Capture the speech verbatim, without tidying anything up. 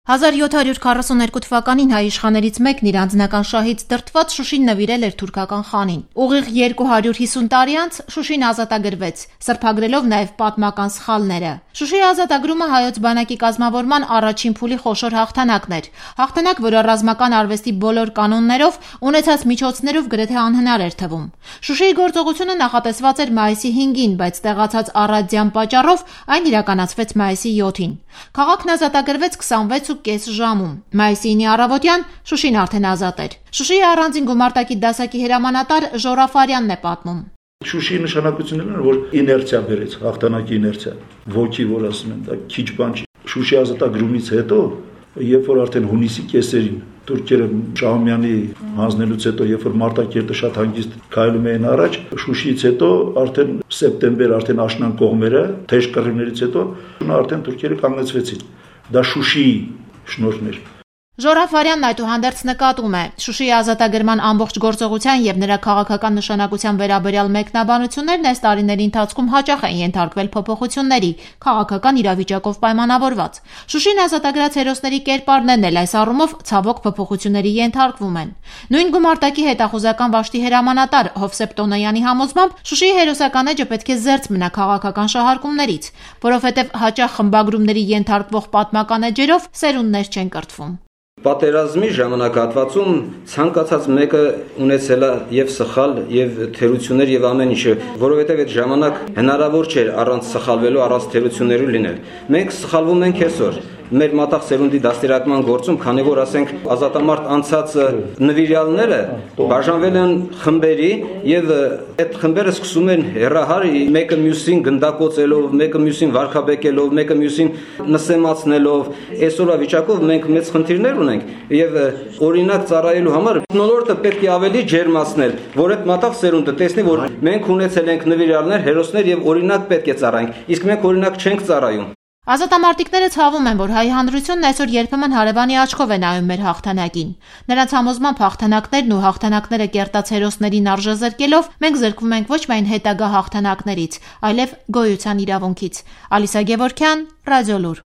հազար յոթ հարյուր քառասունութ թվականին հայ իշխաններից մեկն իր անձնական շահից դրդված Շուշին նվիրել էր թուրքական խանին։ Ուղիղ երկու հարյուր հիսուն տարի անց Շուշին ազատագրվեց, սրբագրելով նաև պատմական սխալները։ Շուշիի ազատագրումը հայոց բանակի կազմավորման առաջին փուլի խոշոր հաղթանակն էր։ Հաղթանակ, որը ռազմական արվեստի բոլոր կանոններով, ունեցած միջոցներով գրեթե անհնար էր թվում։ Շուշիի գործողությունը նախատեսված էր մայիսի հինգին, բայց տեղացած առադյան պատճառով այն իրականացվեց մայիսի յոթին։ Քաղաքն ազատագրվեց քսանվեց ու կես ժամում։ Մայիսի ինի առավոտյան Շուշին արդեն ազատ էր։ Շուշիի առանձին գումարտակի դասակի հրամանատար Ժորաֆարյանն է պատմում։ Շուշիի նշանակությունն էր, որ իներցիա բերեց, հաղթանակի իներցիա, ոգի, որ ասում են, դա քիչ բան չի։ Շուշիի ազատագրումից հետո, երբ որ արդեն հունիսի կեսերին թուրքերը Շահումյանի հանձնելուց հետո, երբ որ Մարտակերտը շատ հանգիստ քայլում էին առաջ, Շուշիից հետո արդեն սեպտեմբեր, արդեն աշնան կողմերը, թեժ կռիվներից հետո արդեն թուրքերը կանգնեցվեցին։ Դա Շուշիի շնորհն էր։ Ժորաֆարյանն այդուհանդերձ նկատում է, Շուշիի ազատագրման ամբողջ գործողության եւ նրա քաղաքական նշանակության վերաբերյալ մեկնաբանություններն այս տարիների ընթացքում հաճախ են ենթարկվել փոփոխությունների, քաղաքական իրավիճակով պայմանավորված։ Շուշին ազատագրած հերոսների կերպարներն էլ այս առումով ցավոք փոփոխությունների ենթարկվում են։ Նույն գումարտակի հետախուզական վաշտի հրամանատար Հովսեփ Տոնոյանի համոզմամբ Շուշիի հերոսական էջը պետք է զերծ մնա քաղաքական շահարկումներից, որովհետեւ հաճախ խմբագրումների ենթարկվող պատմական էջերով սերունդներ չեն կրթվում։ Պատերազմի ժամանակահատվածում ցանկացած մեկը ունեցել է եւ սխալ եւ թերություններ եւ ամեն ինչը, որովհետեւ այդ ժամանակ հնարավոր չէր առանց սխալվելու, առանց թերություններու լինել։ Մենք սխալվում ենք այսօր մեր մատաղ սերունդի դաստիարակման գործում, քանի որ ասենք ազատամարտ անցած նվիրյալները բաժանվել են խմբերի եւ այդ խմբերը սկսում են հերահար մեկը մյուսին գնդակոծելով, մեկը մյուսին վարքաբեկելով, մեկը մյուսին նսեմացնելով։ Այսօրվա վիճակով մենք մեծ խնդիրներ ունենք եւ օրինակ ծառայելու համար նորորդը պետք է ավելի ջերմացնել, որ այդ մատաղ սերունդը տեսնի, որ մենք ունեցել ենք նվիրյալներ, հերոսներ եւ օրինակ պետք է ծառայենք, իսկ մենք օրինակ չենք ծառայում։ Ազատամարտիկները ցավում են, որ հայ հանրությունն այսօր երբեմն հարևանի աչքով է նայում մեր հաղթանակին։ Նրանց համոզմամբ հաղթանակներն ու հաղթանակները կերտած հերոսներին արժեզրկելով մենք զրկվում ենք ոչ միայն հետագա հաղթանակներից, այլև գոյության իրավունքից։ Ալիսա Գևորգյան, Ռադիոլուր։